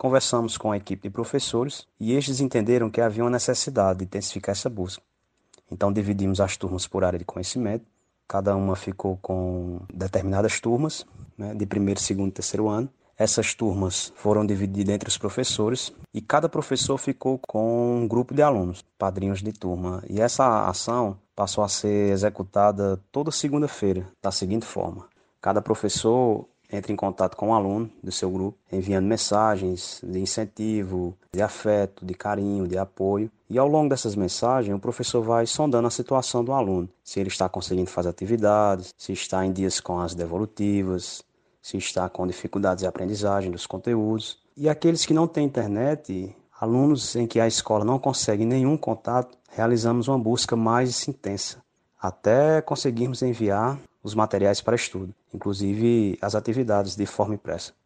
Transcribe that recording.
conversamos com a equipe de professores e estes entenderam que havia uma necessidade de intensificar essa busca. Então dividimos as turmas por área de conhecimento, cada uma ficou com determinadas turmas, né, de primeiro, segundo e terceiro ano. Essas turmas foram divididas entre os professores e cada professor ficou com um grupo de alunos, padrinhos de turma. E essa ação passou a ser executada toda segunda-feira, da seguinte forma: cada professor entra em contato com o aluno do seu grupo, enviando mensagens de incentivo, de afeto, de carinho, de apoio. E ao longo dessas mensagens, o professor vai sondando a situação do aluno, se ele está conseguindo fazer atividades, se está em dias com as devolutivas, se está com dificuldades de aprendizagem dos conteúdos. E aqueles que não têm internet, alunos em que a escola não consegue nenhum contato, realizamos uma busca mais intensa, até conseguirmos enviar os materiais para estudo, inclusive as atividades de forma impressa.